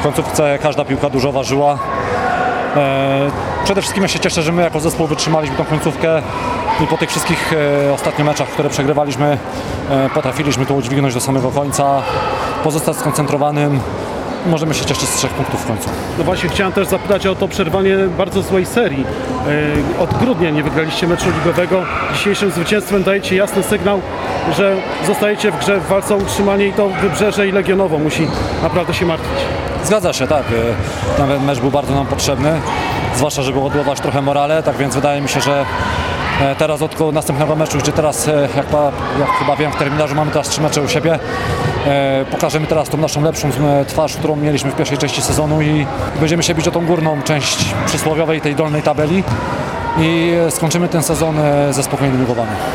końcówce każda piłka dużo ważyła. Przede wszystkim ja się cieszę, że my jako zespół wytrzymaliśmy tą końcówkę i po tych wszystkich ostatnich meczach, które przegrywaliśmy, potrafiliśmy to udźwignąć do samego końca, pozostać skoncentrowanym. Możemy się cieszyć z 3 punktów w końcu. No właśnie, chciałem też zapytać o to przerwanie bardzo złej serii. Od grudnia nie wygraliście meczu ligowego. Dzisiejszym zwycięstwem dajecie jasny sygnał, że zostajecie w grze w walce o utrzymanie i to Wybrzeże i Legionowo musi naprawdę się martwić. Zgadza się, tak. Ten mecz był bardzo nam potrzebny, zwłaszcza żeby odbudować trochę morale, tak więc wydaje mi się, że teraz od następnego meczu, gdzie teraz, jak chyba wiem, w terminarzu mamy teraz 3 mecze u siebie, pokażemy teraz tą naszą lepszą twarz, którą mieliśmy w pierwszej części sezonu i będziemy się bić o tą górną część przysłowiowej tej dolnej tabeli i skończymy ten sezon ze spokojnymi głowami.